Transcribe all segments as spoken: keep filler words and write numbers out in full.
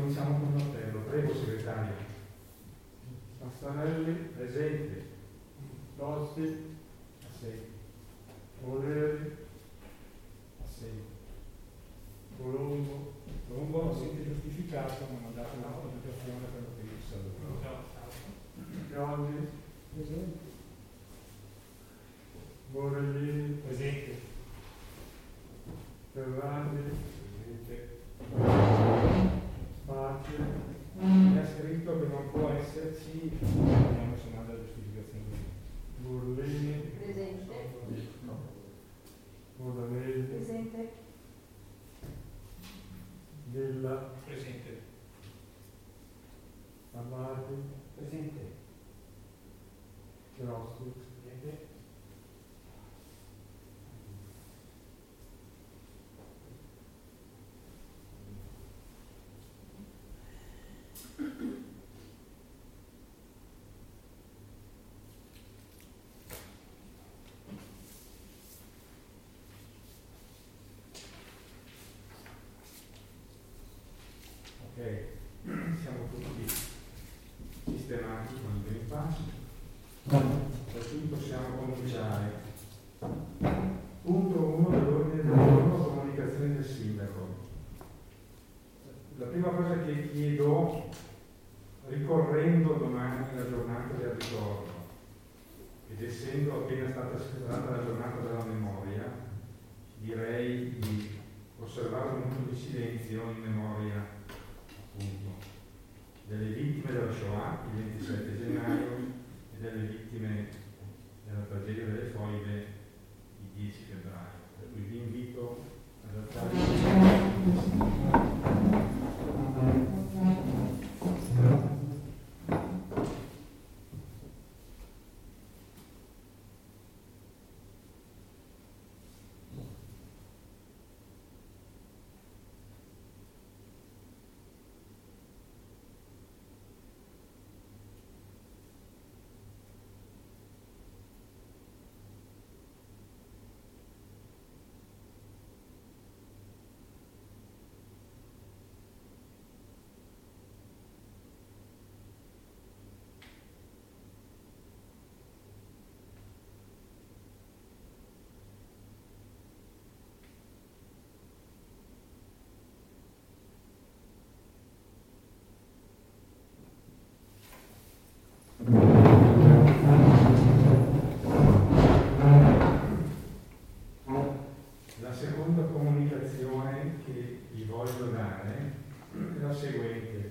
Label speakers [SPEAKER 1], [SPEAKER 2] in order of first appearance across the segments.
[SPEAKER 1] cominciamo con l'appello. Prego, segretario.
[SPEAKER 2] Passarelli,
[SPEAKER 1] Presente.
[SPEAKER 2] Tosti,
[SPEAKER 3] Assegno.
[SPEAKER 2] Voleri,
[SPEAKER 3] Assegno.
[SPEAKER 2] Colombo,
[SPEAKER 3] Colombo non sente giustificato, ma ha dato una comunicazione per lo che io saluto.
[SPEAKER 2] Galli,
[SPEAKER 3] Presente.
[SPEAKER 2] Borellini,
[SPEAKER 3] Presente.
[SPEAKER 2] Ferrandi,
[SPEAKER 3] Presente.
[SPEAKER 2] Spacci,
[SPEAKER 3] Mi ha scritto che non può esserci, vediamo se manda la giustificazione.
[SPEAKER 2] Burlini,
[SPEAKER 4] Presente.
[SPEAKER 2] Modanelli,
[SPEAKER 4] Presente.
[SPEAKER 2] Villa,
[SPEAKER 3] Presente.
[SPEAKER 2] Amati,
[SPEAKER 3] Presente.
[SPEAKER 2] Grossi,
[SPEAKER 3] Presente.
[SPEAKER 1] Ok, siamo tutti sistemati con il Green Pass. Per cui possiamo cominciare. Punto uno dell'ordine del giorno, comunicazioni del sindaco. La prima cosa che chiedo, ricorrendo domani la giornata del ricordo, ed essendo appena stata celebrata la giornata della memoria, direi di osservare un minuto di silenzio in memoria appunto delle vittime della Shoah il ventisette gennaio e delle vittime della tragedia delle foibe il dieci febbraio. Per cui vi invito ad alzare il La seconda comunicazione che vi voglio dare è la seguente.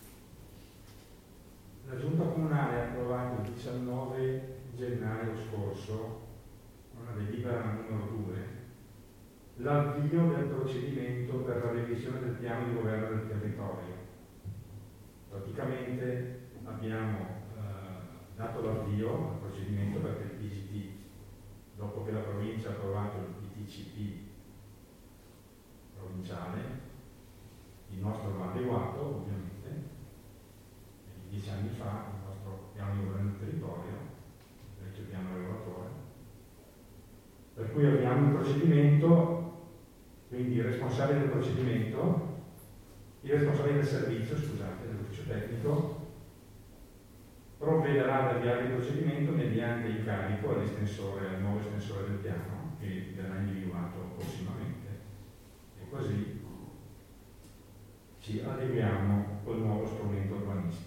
[SPEAKER 1] La Giunta Comunale ha approvato il diciannove gennaio scorso, una delibera numero due, l'avvio del procedimento per la revisione del piano di governo del territorio. Praticamente abbiamo eh, dato l'avvio al procedimento perché il P G T, dopo che la provincia ha approvato il P T C P provinciale, il nostro va adeguato ovviamente, e dieci anni fa il nostro piano di governo del territorio, il vecchio piano regolatore, per cui abbiamo il procedimento, quindi il responsabile del procedimento, il responsabile del servizio, scusate, dell'ufficio tecnico, provvederà ad avviare il procedimento mediante incarico all'estensore, al nuovo estensore del piano, che verrà individuato prossimamente. E così ci adeguiamo col nuovo strumento urbanistico.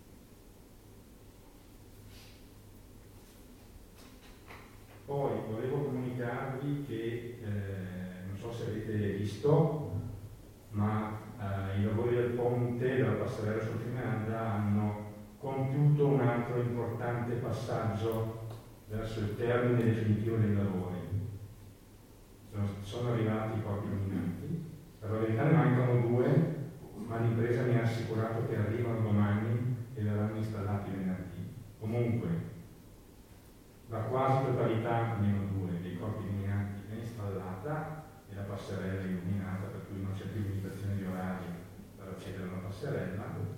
[SPEAKER 1] Poi volevo comunicarvi che, eh, non so se avete visto, ma eh, i lavori del ponte della passerella sul fiume Adda hanno compiuto un altro importante passaggio verso il termine definitivo dei lavori. Sono, sono arrivati pochi illuminati, per la verità ne mancano due, ma l'impresa mi ha assicurato che arrivano domani e verranno installati venerdì. Comunque, la quasi totalità, meno due, dei corpi illuminati è installata e la passerella è illuminata, per cui non c'è più limitazione di orario per accedere alla passerella.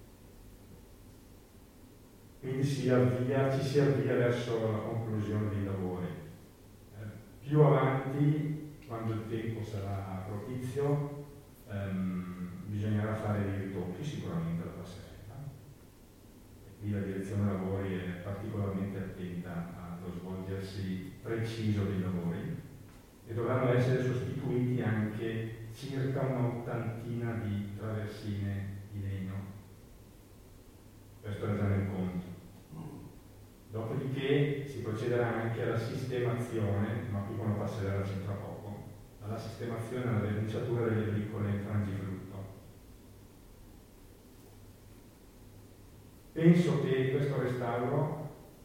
[SPEAKER 1] Quindi si avvia, ci si avvia verso la conclusione dei lavori. Eh, più avanti, quando il tempo sarà propizio, ehm, bisognerà fare dei ritocchi giochi sicuramente la passerella. E qui la direzione lavori è particolarmente attenta allo svolgersi preciso dei lavori e dovranno essere sostituiti anche circa un'ottantina di traversine di legno. Questo è già nel conto. Dopodiché si procederà anche alla sistemazione, ma qui con la passerella c'entra poco, alla sistemazione e alla denunciatura delle bricole frangifrutto. Penso che questo restauro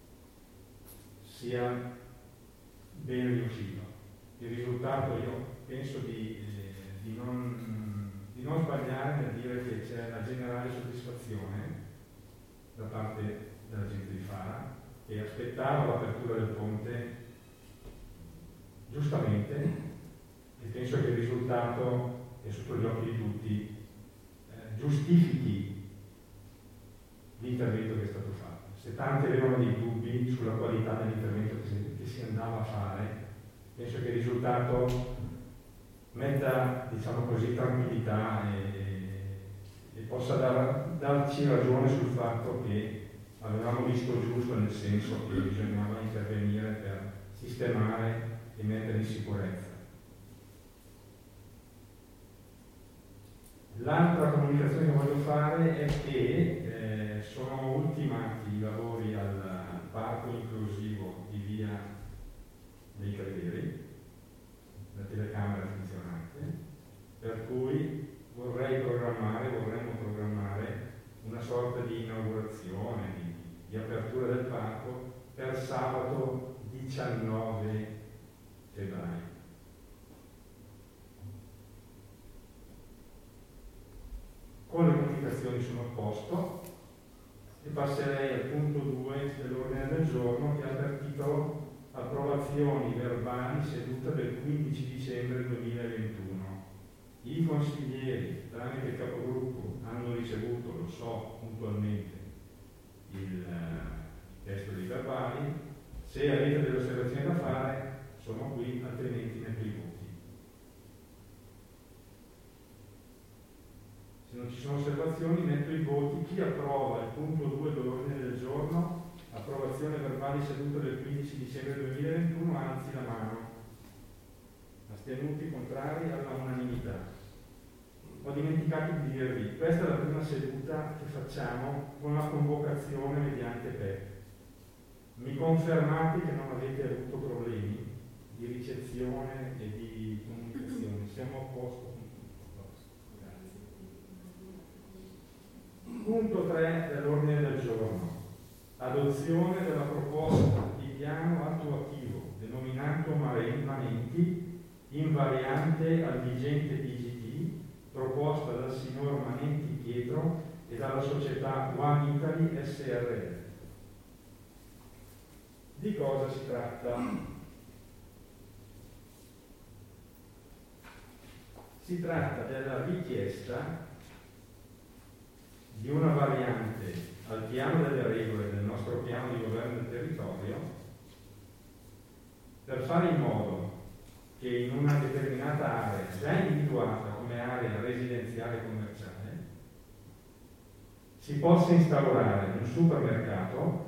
[SPEAKER 1] sia ben riuscito. Il risultato, io penso di, eh, di, non, di non sbagliare nel dire che c'è la generale soddisfazione da parte della gente di Fara, che aspettava l'apertura del ponte giustamente, e penso che il risultato è sotto gli occhi di tutti, eh, giustifichi l'intervento che è stato fatto. Se tanti avevano dei dubbi sulla qualità dell'intervento che si, che si andava a fare, penso che il risultato metta, diciamo così, tranquillità e, e possa dar, darci ragione sul fatto che avevamo visto giusto, nel senso che bisognava intervenire per sistemare e mettere in sicurezza. L'altra comunicazione che voglio fare è che eh, sono ultimati i lavori al parco inclusivo di via dei Crederi, la telecamera funzionante, per cui vorrei programmare, vorremmo programmare una sorta di inaugurazione, di, di apertura del parco per sabato diciannove febbraio. Con le comunicazioni sono a posto e passerei al punto due dell'ordine del giorno, che ha per titolo approvazioni verbali seduta del quindici dicembre duemilaventuno. I consiglieri, tramite il capogruppo, hanno ricevuto, lo so, puntualmente il uh, testo dei verbali. Se avete delle osservazioni da fare, sono qui, altrimenti metto i voti. Se non ci sono osservazioni, metto i voti. Chi approva il punto due dell'ordine del giorno, approvazione verbali seduta del quindici dicembre duemilaventuno, alzi la mano. Astenuti, contrari, alla unanimità. Ho dimenticato di dirvi, questa è la prima seduta che facciamo con la convocazione mediante P E P. Mi confermate che non avete avuto problemi di ricezione e di comunicazione? Siamo a posto con tutto. Punto tre dell'ordine del giorno. Adozione della proposta di piano attuativo denominato Manenti in variante al vigente P G T proposta dal signor Manenti Pietro e dalla società One Italy S R L. Di cosa si tratta? Si tratta della richiesta di una variante al piano delle regole del nostro piano di governo del territorio per fare in modo che in una determinata area già individuata come area residenziale commerciale si possa instaurare un supermercato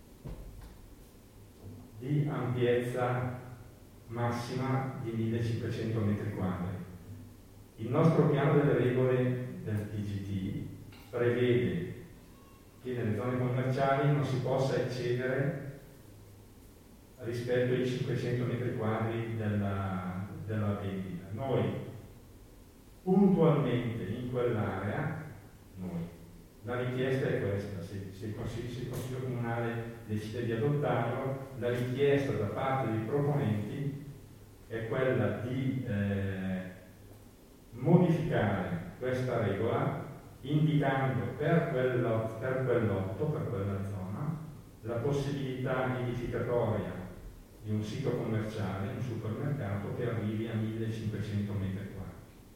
[SPEAKER 1] di ampiezza massima di millecinquecento metri quadri. Il nostro piano delle regole del P G T prevede che nelle zone commerciali non si possa eccedere rispetto ai cinquecento metri quadri della, della vendita. Noi puntualmente in quell'area, noi, la richiesta è questa, se, se, il consiglio, se il Consiglio Comunale decide di adottarlo, la richiesta da parte dei proponenti è quella di eh, modificare questa regola indicando per, quello, per quell'otto, per quella zona, la possibilità edificatoria di un sito commerciale, un supermercato che arrivi a millecinquecento metri quadri.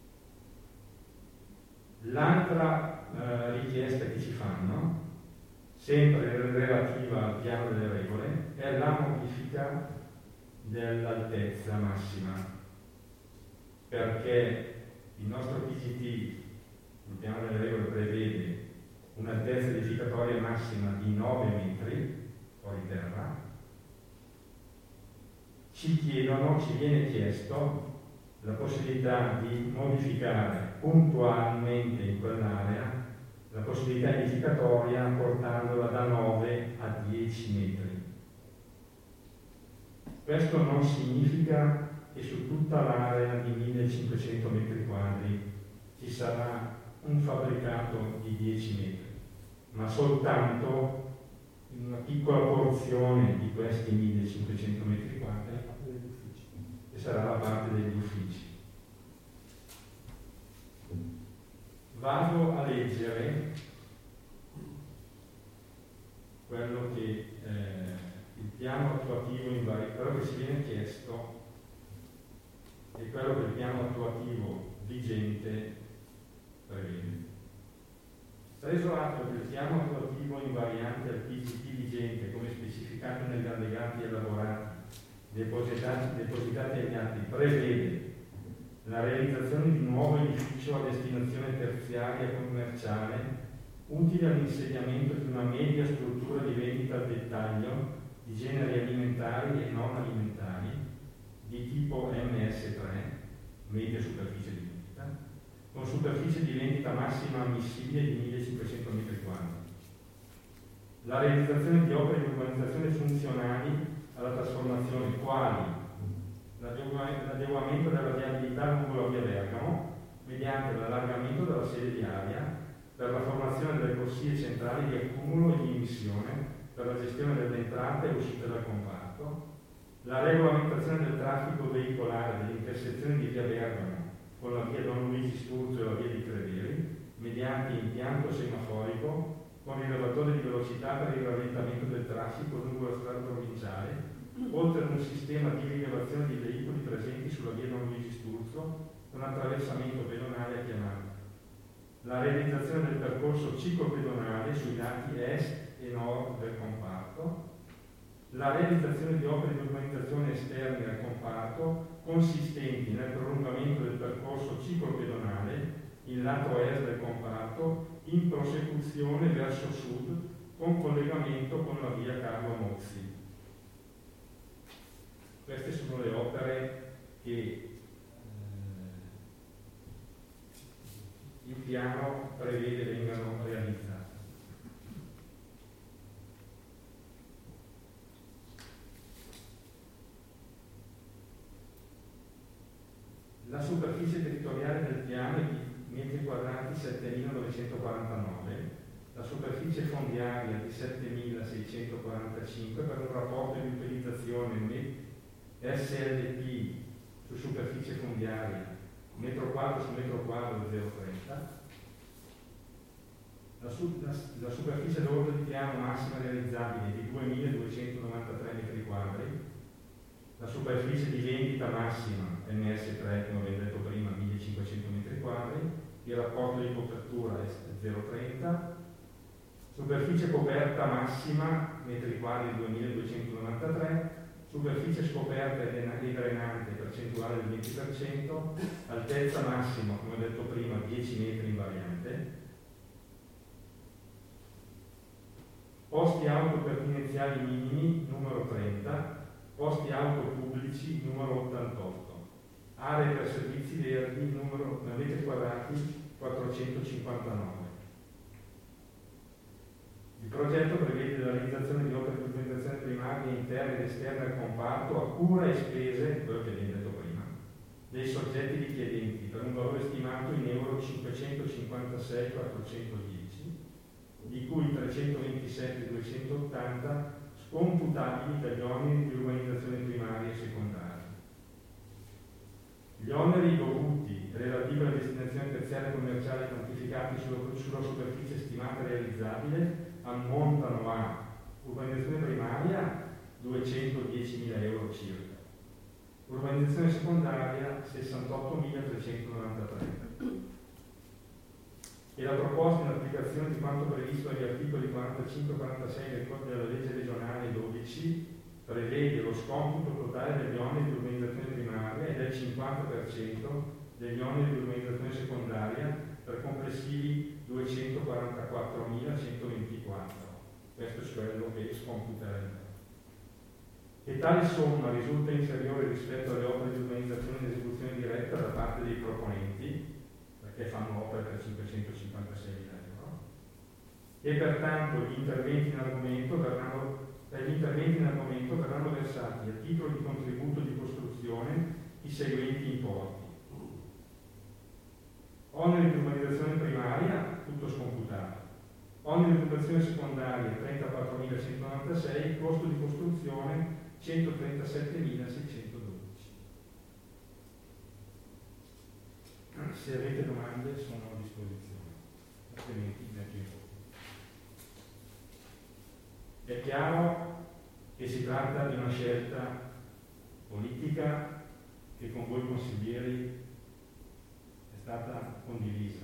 [SPEAKER 1] L'altra eh, richiesta che ci fanno, sempre relativa al piano delle regole, è la modifica dell'altezza massima, perché il nostro P G T, il piano delle regole, prevede un'altezza edificatoria massima di nove metri fuori terra. Ci chiedono, ci viene chiesto la possibilità di modificare puntualmente in quell'area la possibilità edificatoria portandola da nove a dieci metri. Questo non significa che su tutta l'area di millecinquecento metri quadri ci sarà un fabbricato di dieci metri, ma soltanto in una piccola porzione di questi millecinquecento metri quadri, che sarà la parte degli uffici. Vado a leggere quello che eh, il piano attuativo in vari, quello che ci viene chiesto e quello che il piano attuativo vigente prevede. Preso atto che il piano attuativo invariante al P G T vigente, come specificato negli allegati elaborati depositati, depositati agli atti, prevede la realizzazione di un nuovo edificio a destinazione terziaria commerciale utile all'insediamento di una media struttura di vendita al dettaglio di generi alimentari e non alimentari di tipo M S tre, media superficie di vendita, con superficie di vendita massima ammissibile di millecinquecento metri quadri. La realizzazione di opere di urbanizzazione funzionali alla trasformazione quali l'adeguamento della viabilità lungo la via Bergamo mediante l'allargamento della sede viaria per la formazione delle corsie centrali di accumulo e di emissione per la gestione delle entrate e uscite dal comparto, la regolamentazione del traffico veicolare delle intersezioni di via Bergamo con la via Don Luigi Sturzo e la via di Creveri mediante impianto semaforico con rilevatore di velocità per il rallentamento del traffico lungo la strada provinciale, oltre ad un sistema di rilevazione di veicoli presenti sulla via Don Luigi Sturzo con attraversamento pedonale a chiamata. La realizzazione del percorso ciclopedonale sui lati est e nord del comparto, la realizzazione di opere di urbanizzazione esterne al comparto consistenti nel prolungamento del percorso ciclopedonale in lato est del comparto in prosecuzione verso sud con collegamento con la via Carlo Mozzi. Queste sono le opere che eh, il piano prevede vengano realizzate. La superficie territoriale del piano è di metri quadrati settemilanovecentquarantanove, la superficie fondiaria di settemilaseicentoquarantacinque per un rapporto di utilizzazione S L P su superficie fondiaria metro quadro su metro quadro zero virgola trenta, la, su, la, la superficie d'ordine di piano massima realizzabile di duemiladuecentonovantatré metri quadri, la superficie di vendita massima M S tre, come abbiamo detto prima, millecinquecento metri quadri, il rapporto di copertura è zero virgola trenta, superficie coperta massima metri quadri duemiladuecentonovantatré, superficie scoperta e drenante percentuale del venti per cento, altezza massima, come ho detto prima, dieci metri in variante, posti auto pertinenziali minimi numero trenta, posti auto pubblici numero ottantotto, aree per servizi verdi numero metri quadrati quattrocentocinquantanove. Il progetto prevede la realizzazione di opere di urbanizzazione primaria interne ed esterne al comparto a cura e spese, quello che abbiamo detto prima, dei soggetti richiedenti per un valore stimato in euro cinquecentocinquantasei migliaia quattrocentodieci, di cui trecentoventisette migliaia duecentottanta scomputabili dagli oneri di urbanizzazione primaria e secondaria. Gli oneri dovuti relativi alla destinazione terziaria commerciale quantificati sulla, sulla superficie stimata realizzabile ammontano a urbanizzazione primaria duecentodiecimila euro circa, urbanizzazione secondaria sessantottomilatrecentonovantatré e la proposta in applicazione di quanto previsto agli articoli quarantacinque e quarantasei del Codice della legge regionale dodici prevede lo scomputo totale degli oneri di urbanizzazione primaria e del cinquanta per cento degli oneri di urbanizzazione secondaria per complessivi duecentodieci duecentoquarantaquattromilacentoventiquattro. Questo è quello che scomputeremo. E tale somma risulta inferiore rispetto alle opere di urbanizzazione in esecuzione diretta da parte dei proponenti, perché fanno opere per cinquecentocinquantaseimila euro, e pertanto gli interventi in argomento verranno, gli interventi in argomento verranno versati a titolo di contributo di costruzione i seguenti importi: oneri di urbanizzazione primaria, tutto scomputato; oneri di occupazione secondaria, trentaquattromilacentonovantasei; costo di costruzione, centotrentasettemilaseicentododici. Se avete domande sono a disposizione, altrimenti leggo in poco. È chiaro che si tratta di una scelta politica che con voi consiglieri è stata condivisa.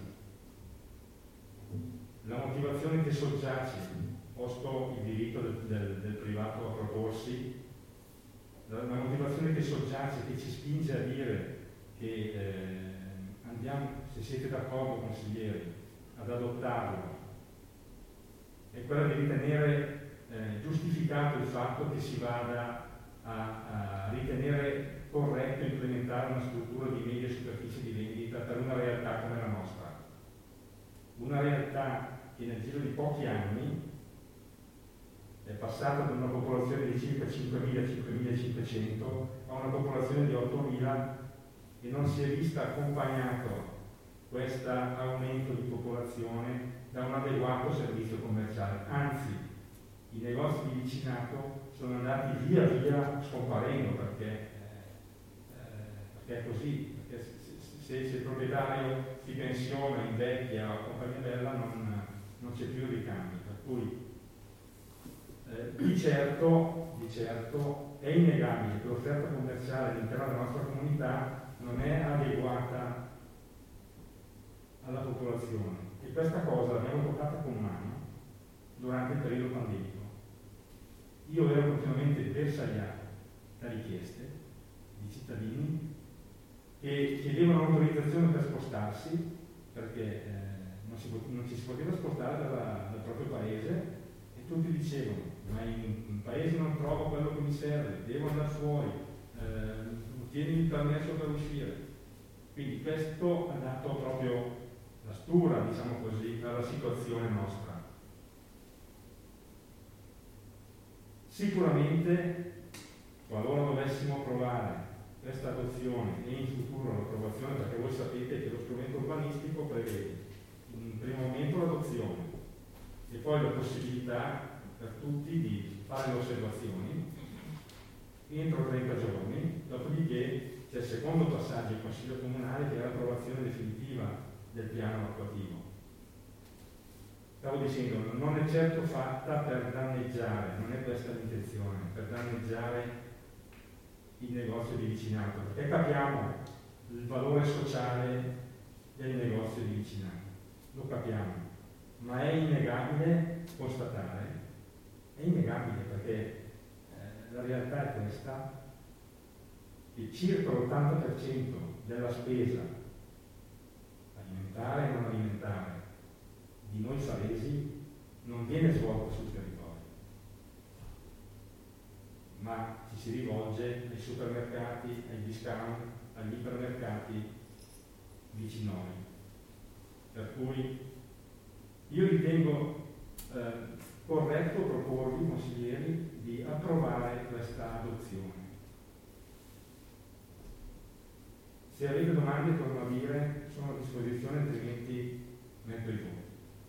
[SPEAKER 1] La motivazione che soggiace, posto il diritto del, del, del privato a proporsi, la, la motivazione che soggiace, che ci spinge a dire che eh, andiamo, se siete d'accordo consiglieri, ad adottarlo, è quella di ritenere eh, giustificato il fatto che si vada a, a ritenere corretto implementare una struttura di media superficie di vendita per una realtà come la nostra. Una realtà che nel giro di pochi anni è passata da una popolazione di circa cinquemila cinquemilacinquecento a una popolazione di ottomila, e non si è vista accompagnato questo aumento di popolazione da un adeguato servizio commerciale. Anzi, i negozi di vicinato sono andati via via scomparendo, perché, eh, perché è così, perché se, se, se il proprietario si pensiona, invecchia o compagnia bella, non, non c'è più ricambio. Per cui eh, di, certo, di certo è innegabile che l'offerta commerciale all'interno della nostra comunità non è adeguata alla popolazione, e questa cosa l'abbiamo toccata con mano durante il periodo pandemico. Io ero continuamente bersagliato da richieste di cittadini che chiedevano autorizzazione per spostarsi, perché eh, non, si, non ci si poteva spostare dalla, dal proprio paese, e tutti dicevano: ma in, in paese non trovo quello che mi serve, devo andare fuori, eh, tieni il permesso per uscire. Quindi questo ha dato proprio la stura, diciamo così, alla situazione nostra. Sicuramente, qualora dovessimo approvare questa adozione e in futuro l'approvazione, perché voi sapete che lo strumento urbanistico prevede in primo momento l'adozione e poi la possibilità per tutti di fare le osservazioni entro trenta giorni, dopodiché c'è il secondo passaggio in Consiglio Comunale, che è l'approvazione definitiva del piano attuativo. Stavo dicendo, non è certo fatta per danneggiare, non è questa l'intenzione, per danneggiare il negozio di vicinato, perché capiamo il valore sociale del negozio di vicinato, lo capiamo, ma è innegabile constatare, è innegabile perché eh, la realtà è questa, che circa l'ottanta per cento della spesa alimentare e non alimentare di noi salesi non viene svolta sul territorio, ma ci si rivolge ai supermercati, ai discount, agli ipermercati vicino a noi. Per cui io ritengo eh, corretto proporvi, consiglieri, di approvare questa adozione. Se avete domande, torno a dire, sono a disposizione, altrimenti metto i voti.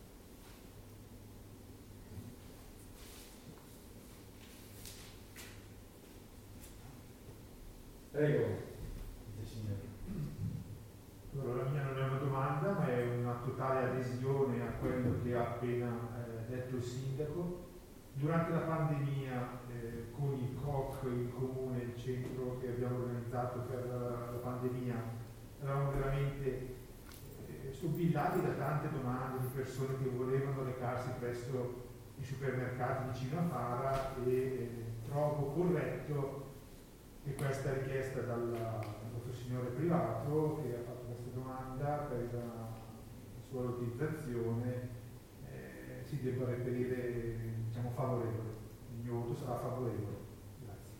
[SPEAKER 1] Prego, signore.
[SPEAKER 2] Allora, la mia non è una domanda, ma è una totale adesione a quello che ha appena eh, detto il sindaco. Durante la pandemia, eh, con il C O C, il comune, il centro che abbiamo organizzato per la, la pandemia, eravamo veramente eh, sobillati da tante domande di persone che volevano recarsi presso i supermercati vicino a Fara, e eh, trovo corretto che questa richiesta dal nostro signore privato che ha fatto questa domanda per la scolotizzazione eh, si debba reperire, diciamo, favorevole. Il mio voto sarà favorevole. Grazie.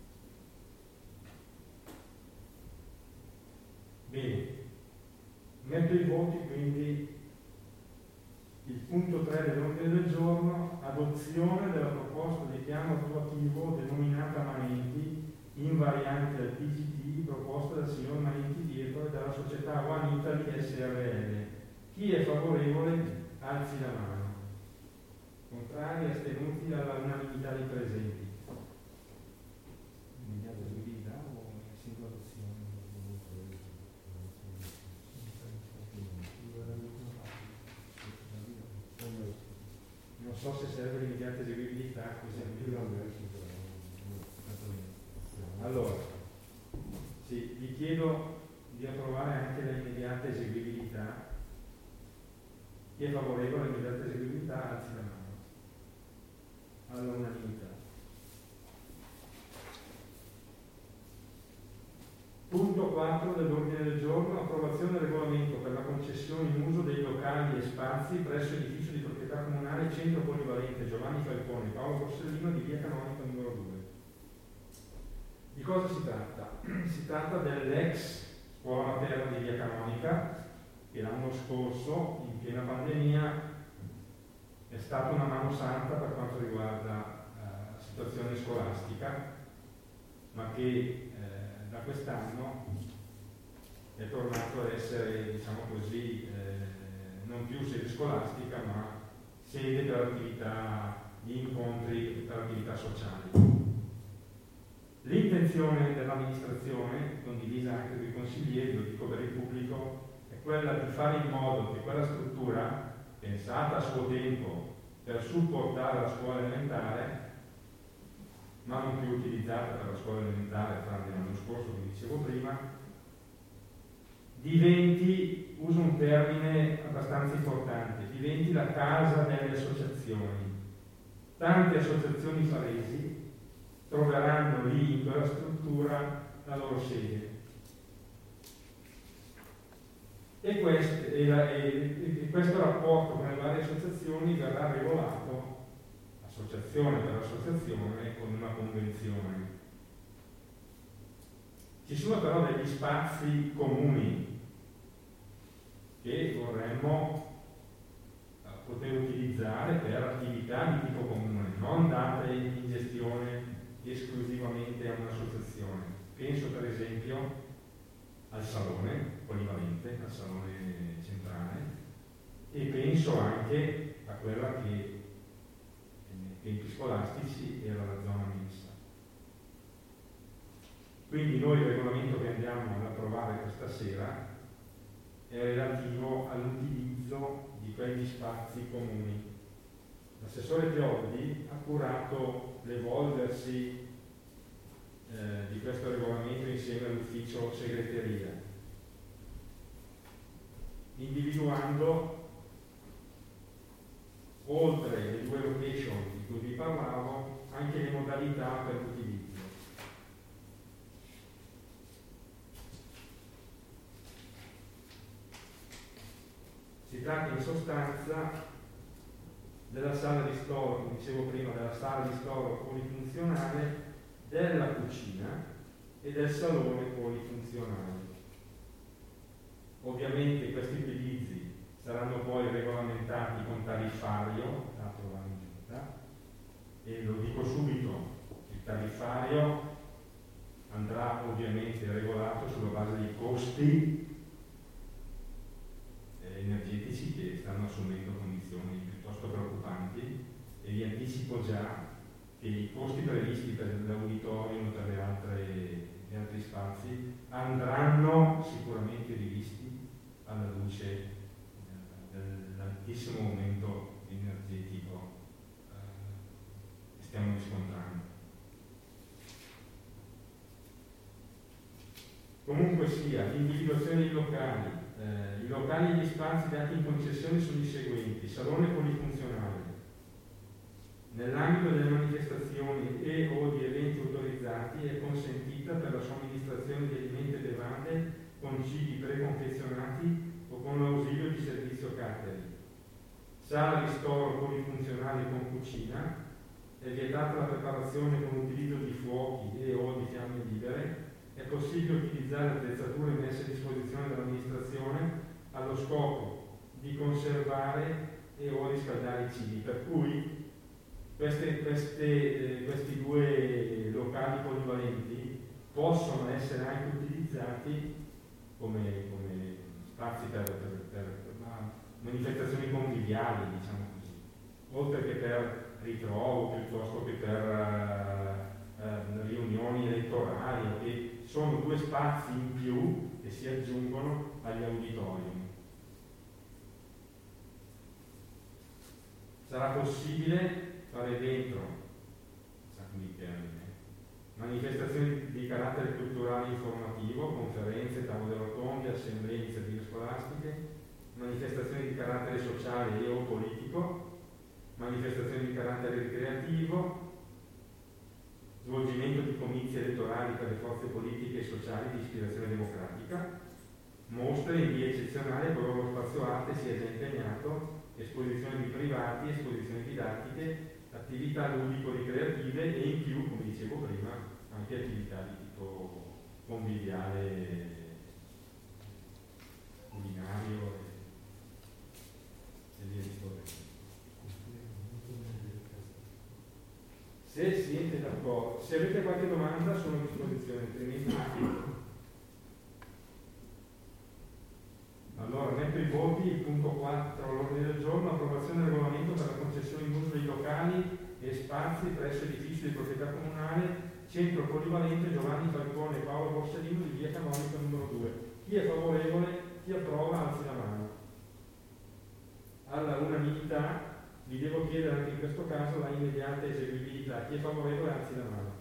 [SPEAKER 1] Bene, metto i voti quindi il punto tre dell'ordine del giorno, adozione della proposta di piano attuativo denominata Manenti, invariante al P G T, proposta dal signor Manenti Pietro e dalla società One Italy S R L. Chi è favorevole alzi la mano. Contrari, astenuti dalla unanimità dei presenti. Immediata eseguibilità o singola adozione? Non so se serve l'immediata eseguibilità, così allora, sì, vi chiedo di approvare anche l'immediata eseguibilità. Chi è favorevole all'immediata eseguibilità alzi la mano. All'unanimità. Punto quattro dell'ordine del giorno, approvazione del regolamento per la concessione in uso dei locali e spazi presso edificio di proprietà comunale Centro Polivalente Giovanni Falcone Paolo Borsellino di via Canonica numero due. Di cosa si tratta? Si tratta dell'ex scuola materna di via Canonica che l'anno scorso, in piena pandemia, è stata una mano santa per quanto riguarda eh, la situazione scolastica, ma che eh, da quest'anno è tornato ad essere, diciamo così, eh, non più sede scolastica, ma sede per attività di incontri, per attività sociali. L'intenzione dell'amministrazione, condivisa anche dai consiglieri, lo dico per il pubblico, è quella di fare in modo che quella struttura, pensata a suo tempo per supportare la scuola elementare, ma non più utilizzata per la scuola elementare tranne l'anno scorso, come dicevo prima, diventi, uso un termine abbastanza importante, diventi la casa delle associazioni. Tante associazioni faresi troveranno lì in quella struttura la loro sede. E, quest, e, la, e, e questo rapporto con le varie associazioni verrà regolato associazione per associazione con una convenzione. Ci sono però degli spazi comuni che vorremmo poter utilizzare per attività di tipo comune, non date in gestione esclusivamente a un'associazione. Penso per esempio al salone polivalente, al salone centrale, e penso anche a quella che nei tempi scolastici era la zona messa. Quindi noi il regolamento che andiamo ad approvare questa sera è relativo all'utilizzo di quegli spazi comuni. L'assessore Pioldi ha curato l'evolversi eh, di questo regolamento insieme all'ufficio segreteria, individuando, oltre le due location di cui vi parlavo, anche le modalità per l'utilizzo. Si tratta in sostanza della sala di storo, come dicevo prima, della sala di storo polifunzionale, della cucina e del salone polifunzionale. Ovviamente questi utilizzi saranno poi regolamentati con tariffario da approvare in giunta, e lo dico subito, il tariffario andrà ovviamente regolato sulla base dei costi energetici che stanno assumendo condizioni piuttosto preoccupanti, e vi anticipo già che i costi previsti per l'auditorium e per le altre, gli altri spazi andranno sicuramente rivisti alla luce eh, dell'altissimo aumento energetico eh, che stiamo riscontrando. Comunque sia, l'individuazione dei locali. Eh, I locali e gli spazi dati in concessione sono i seguenti: salone polifunzionale. Nell'ambito delle manifestazioni e o di eventi autorizzati è consentita per la somministrazione di alimenti e bevande con cibi preconfezionati o con l'ausilio di servizio servizio catering, sala ristoro polifunzionale con cucina, è vietata la preparazione con utilizzo di fuochi e o di fiamme libere, è possibile utilizzare attrezzature messe a disposizione dall'amministrazione allo scopo di conservare e o riscaldare i cibi, per cui queste, queste, eh, questi due locali polivalenti possono essere anche utilizzati come, come spazi per, per, per, per manifestazioni conviviali, diciamo così, oltre che per ritrovo piuttosto che per uh, uh, riunioni elettorali, che sono due spazi in più che si aggiungono agli auditorium. Sarà possibile fare dentro, sa quindi termine, manifestazioni di carattere culturale e informativo, conferenze, tavole rotonde, assemblee, iniziative scolastiche, manifestazioni di carattere sociale e o politico, manifestazioni di carattere ricreativo, svolgimento di comizi elettorali per le forze politiche e sociali di ispirazione democratica, mostre in via eccezionale qualora lo spazio arte sia già impegnato, esposizioni di privati, esposizioni didattiche, attività ludico-ricreative e in più, come dicevo prima, anche attività di tipo conviviale, culinario e via discorrendo. Se siete d'accordo, se avete qualche domanda sono a disposizione, altrimenti allora metto i voti, il punto quattro all'ordine del giorno, approvazione del regolamento per la concessione in uso dei locali e spazi presso edifici di proprietà comunale, centro polivalente Giovanni Falcone e Paolo Borsellino di via Canonica numero due. Chi è favorevole, chi approva, alzi la mano. Alla unanimità vi devo chiedere anche in questo caso la immediata eseguibilità. Chi è favorevole, alzi la mano.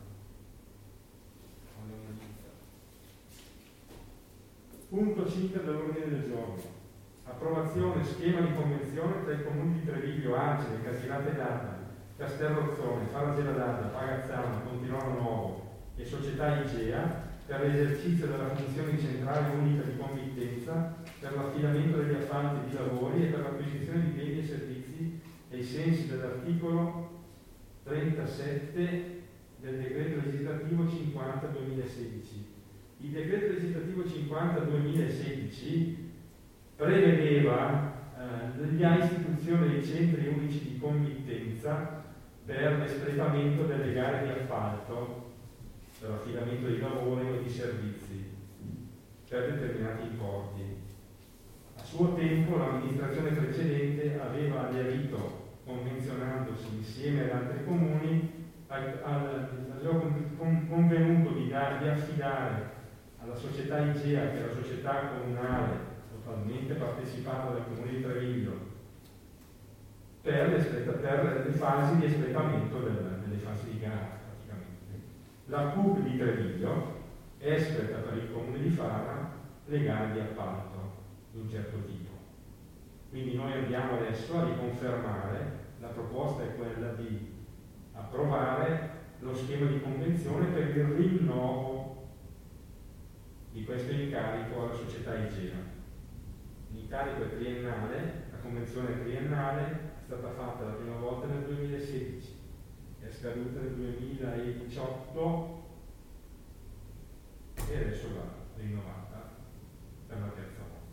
[SPEAKER 1] Punto cinque dell'ordine del giorno. Approvazione schema di convenzione tra i comuni di Treviglio, Argine, Casilate d'Adda, Castellozzone, Faragela d'Adda, Pagazzano, Pontirolo Nuovo e Società Igea per l'esercizio della funzione centrale unica di committenza per l'affidamento degli appalti di lavori e per l'acquisizione di beni e servizi ai sensi dell'articolo trentasette del decreto legislativo cinquanta duemilasedici. Il decreto legislativo cinquanta duemilasedici prevedeva eh, la istituzione dei centri unici di committenza per l'espletamento delle gare di appalto, per l'affidamento di lavori o di servizi per determinati importi. A suo tempo l'amministrazione precedente aveva aderito, convenzionandosi insieme ad altri comuni, aveva convenuto di, dar, di affidare alla società Igea, che è la società comunale totalmente partecipata dal Comune di Treviglio, per le, per le fasi di espletamento del, delle fasi di gara praticamente. La C U P di Treviglio espleta per il Comune di Fara le gare di appalto di un certo tipo. Quindi noi andiamo adesso a riconfermare, la proposta è quella di approvare lo schema di convenzione per il rinnovo di questo incarico alla società Igea. L'incarico è triennale, la convenzione è triennale, è stata fatta la prima volta nel duemilasedici, è scaduta nel duemiladiciotto e adesso va rinnovata per la terza volta.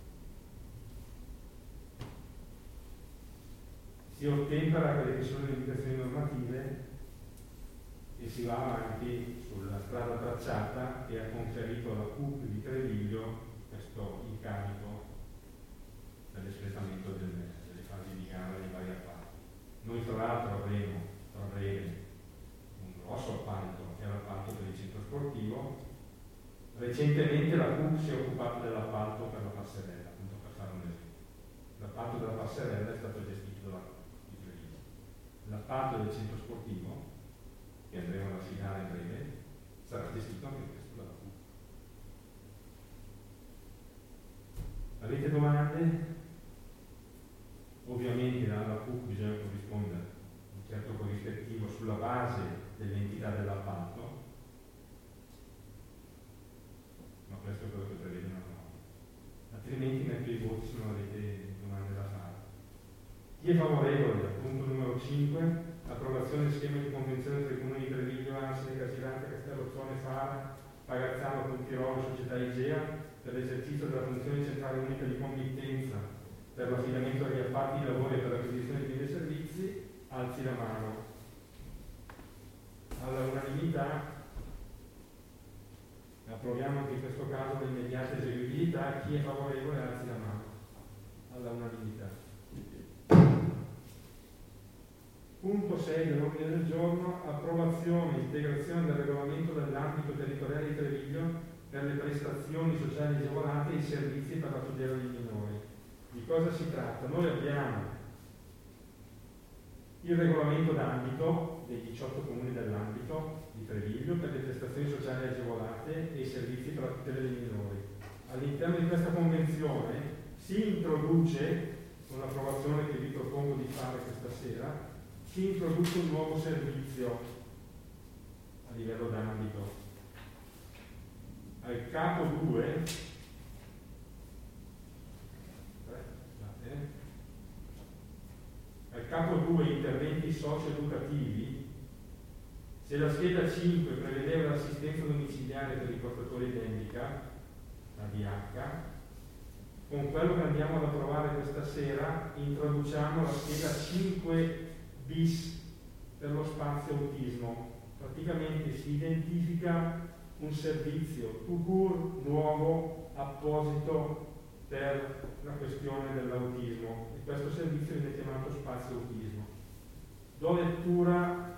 [SPEAKER 1] Si ottempera a quelle che sono le indicazioni normative e si va avanti sulla strada tracciata che ha conferito alla C U P di Treviglio questo incarico per l'espletamento delle, delle fasi di gara dei vari appalti. Noi tra l'altro avremo tra breve un grosso appalto che è l'appalto per il centro sportivo. Recentemente la C U P si è occupata dell'appalto per la passerella, appunto per fare un esempio. L'appalto della passerella è stato gestito dalla C U P di Treviglio. L'appalto del centro sportivo, che andremo ad affidare in breve, sarà gestito anche questo dalla C U P. Avete domande? Ovviamente alla C U P bisogna corrispondere un certo corrispettivo sulla base dell'entità dell'appalto, ma questo è quello che prevede una norma. Altrimenti metto i voti se non avete domande. Chi è favorevole? Punto numero cinque, approvazione del schema di convenzione tra i comuni di Treviglio, Ansele, Casirante, Castellozzone, Fara, Pagazzano, Pontirolo, Società Igea per l'esercizio della funzione centrale unica di committenza per l'affidamento degli appalti di lavori e per l'acquisizione di beni e servizi. Alzi la mano. All'unanimità approviamo anche in questo caso l'immediata eseguibilità. Chi è favorevole alzi la mano. All'unanimità. Punto sei dell'ordine del giorno, approvazione e integrazione del regolamento dell'ambito territoriale di Treviglio per le prestazioni sociali agevolate e i servizi per la tutela dei minori. Di cosa si tratta? Noi abbiamo il regolamento d'ambito dei diciotto comuni dell'ambito di Treviglio per le prestazioni sociali agevolate e i servizi per la tutela dei minori. All'interno di questa convenzione si introduce, con l'approvazione che vi propongo di fare questa sera, si introduce un nuovo servizio a livello d'ambito. Al capo due, al capo due interventi socio-educativi, se la scheda cinque prevedeva l'assistenza domiciliare per i portatori di handicap, la D H, con quello che andiamo ad approvare questa sera introduciamo la scheda cinque bis per lo spazio autismo. Praticamente si identifica un servizio tout court nuovo apposito per la questione dell'autismo e questo servizio viene chiamato spazio autismo. Do lettura,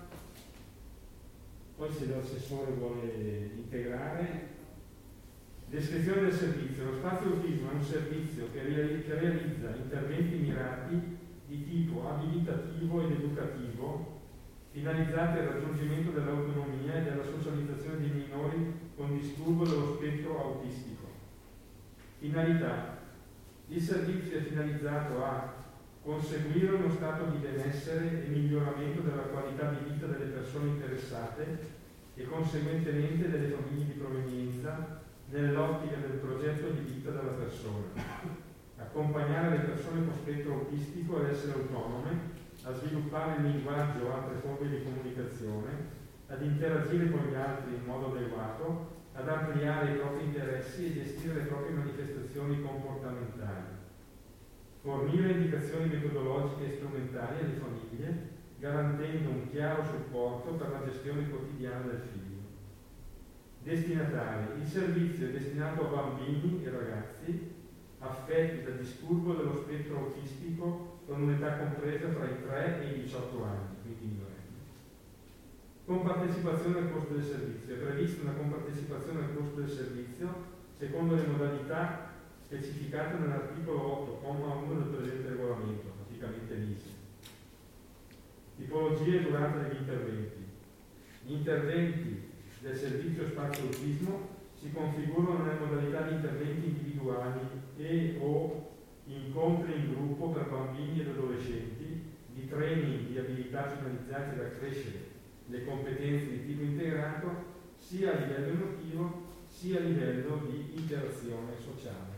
[SPEAKER 1] poi se l'assessore vuole integrare. Descrizione del servizio. Lo spazio autismo è un servizio che realizza interventi mirati di tipo abilitativo ed educativo finalizzati al raggiungimento dell'autonomia e della socializzazione dei minori con disturbo dello spettro autistico. Finalità. Il servizio è finalizzato a conseguire uno stato di benessere e miglioramento della qualità di vita delle persone interessate e conseguentemente delle famiglie di provenienza nell'ottica del progetto di vita della persona, accompagnare le persone con spettro autistico ad essere autonome, a sviluppare il linguaggio o altre forme di comunicazione, ad interagire con gli altri in modo adeguato, ad ampliare i propri interessi e gestire le proprie manifestazioni comportamentali, fornire indicazioni metodologiche e strumentali alle famiglie, garantendo un chiaro supporto per la gestione quotidiana del figlio. Destinatari. Il servizio è destinato a bambini e ragazzi affetti da disturbo dello spettro autistico con un'età compresa tra i tre e i diciotto anni, quindi minorenni. Compartecipazione al costo del servizio. È prevista una compartecipazione al costo del servizio secondo le modalità specificate nell'articolo otto, comma uno del presente regolamento, praticamente l'I S E. Tipologie e durata degli interventi. Gli interventi del servizio spazio autismo si configurano nelle modalità di interventi individuali e o incontri in gruppo per bambini ed adolescenti, di training di abilità finalizzate ad accrescere le competenze di tipo integrato sia a livello emotivo sia a livello di interazione sociale.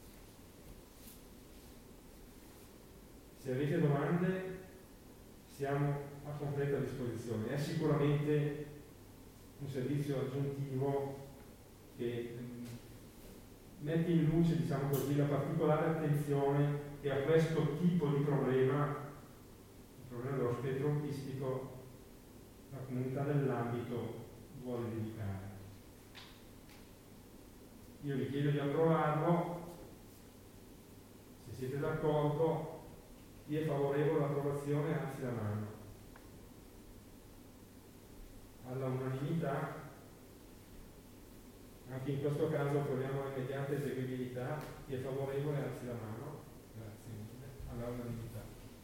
[SPEAKER 1] Se avete domande siamo a completa disposizione. È sicuramente un servizio aggiuntivo che mh, mette in luce, diciamo così, la particolare attenzione che a questo tipo di problema, il problema dello spettro autistico, la comunità dell'ambito vuole dedicare. Io vi chiedo di approvarlo, se siete d'accordo, chi è favorevole all'approvazione alzi la mano. Alla unanimità, anche in questo caso approviamo l'immediata eseguibilità. Chi è favorevole alzi la mano. Grazie mille. Alla unanimità.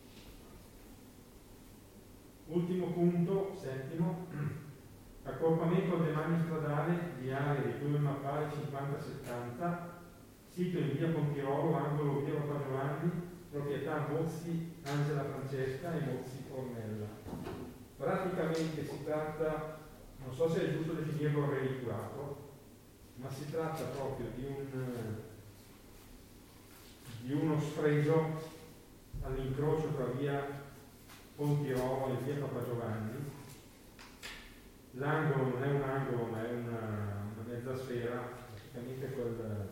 [SPEAKER 1] Ultimo punto, settimo, accorpamento al demanio stradale di aree di cui mappare cinquanta settanta, sito in via Pontirolo, angolo via Papa Giovanni, proprietà Mozzi Angela Francesca e Mozzi Ornella. Praticamente si tratta, non so se è giusto definirlo reliculato, ma si tratta proprio di, un, di uno sfregio all'incrocio tra via Pontirolo e via Papa Giovanni. L'angolo non è un angolo ma è una, una mezza sfera, praticamente quel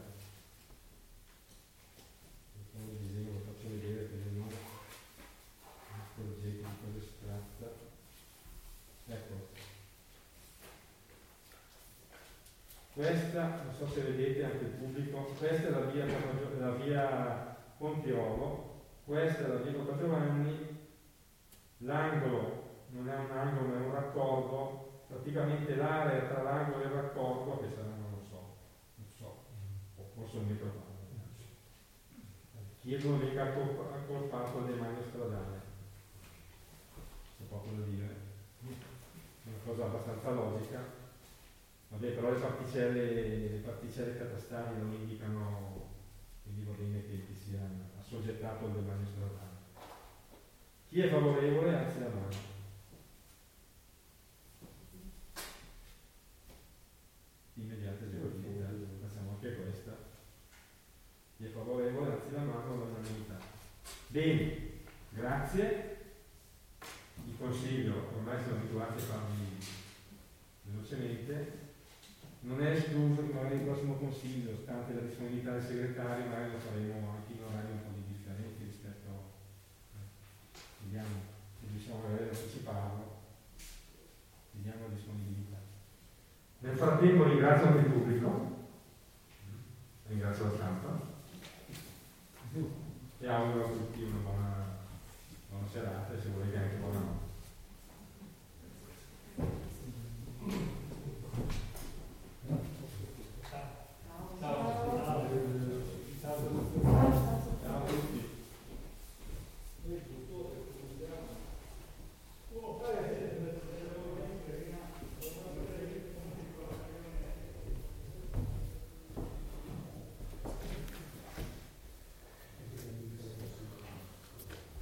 [SPEAKER 1] il disegno lo faccio vedere perché non progetto di cosa si tratta. Ecco, questa, non so se vedete anche il pubblico, questa è la via, la via Pontirolo, questa è la via Papa Giovanni, l'angolo non è un angolo ma è un raccordo. Praticamente l'area tra l'angolo e il raccordo, che sarà, non lo so, non so, forse un metro quadro. Chiedono venga accorpato al demanio stradale. C'è poco da dire. È una cosa abbastanza logica. Vabbè, però le particelle, le particelle catastali non indicano, quindi va bene che sia assoggettato al demanio stradale. Chi è favorevole alzi la mano. Immediata esecutività, facciamo anche questa. Chi è favorevole alzi la mano all'unanimità. Bene, grazie. Il consiglio, ormai siamo abituati a farli velocemente, non è escluso che magari il prossimo consiglio, stante la disponibilità del segretario, magari lo faremo anche in orari un po' di differenti rispetto a... Vediamo se riusciamo magari ad anticiparlo. Vediamo la disponibilità. Nel frattempo ringrazio anche il pubblico, ringrazio la stampa e auguro a tutti una buona, buona serata e se volete anche buona notte.